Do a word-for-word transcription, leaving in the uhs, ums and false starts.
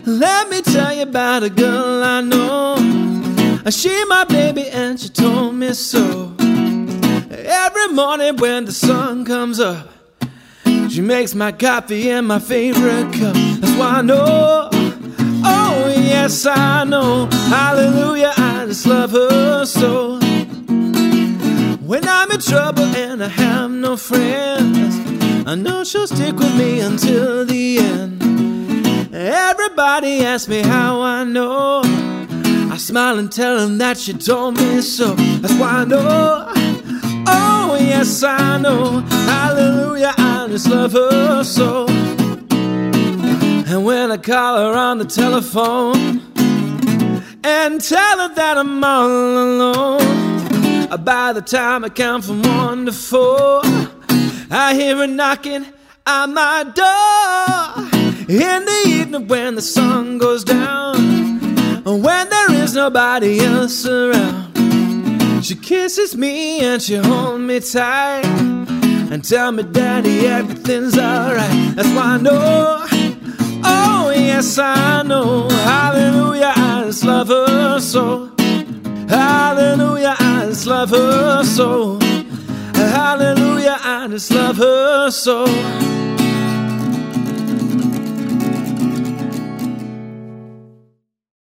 Let me tell you about a girl I know. She my baby and she told me so. Every morning when the sun comes up, she makes my coffee in my favorite cup. That's why I know, oh yes I know, hallelujah, I just love her so. When I'm in trouble and I have no friends, I know she'll stick with me until the end. Everybody asks me how I know. I smile and tell them that she told me so. That's why I know, oh yes I know, hallelujah, I just love her so. And when I call her on the telephone and tell her that I'm all alone, by the time I count from one to four, I hear her knocking on my door. In the evening when the sun goes down, when there is nobody else around, she kisses me and she holds me tight and tell me, Daddy, everything's alright. That's why I know, oh yes I know, hallelujah, I just love her so. Hallelujah, I just love her so. Hallelujah, I just love her so.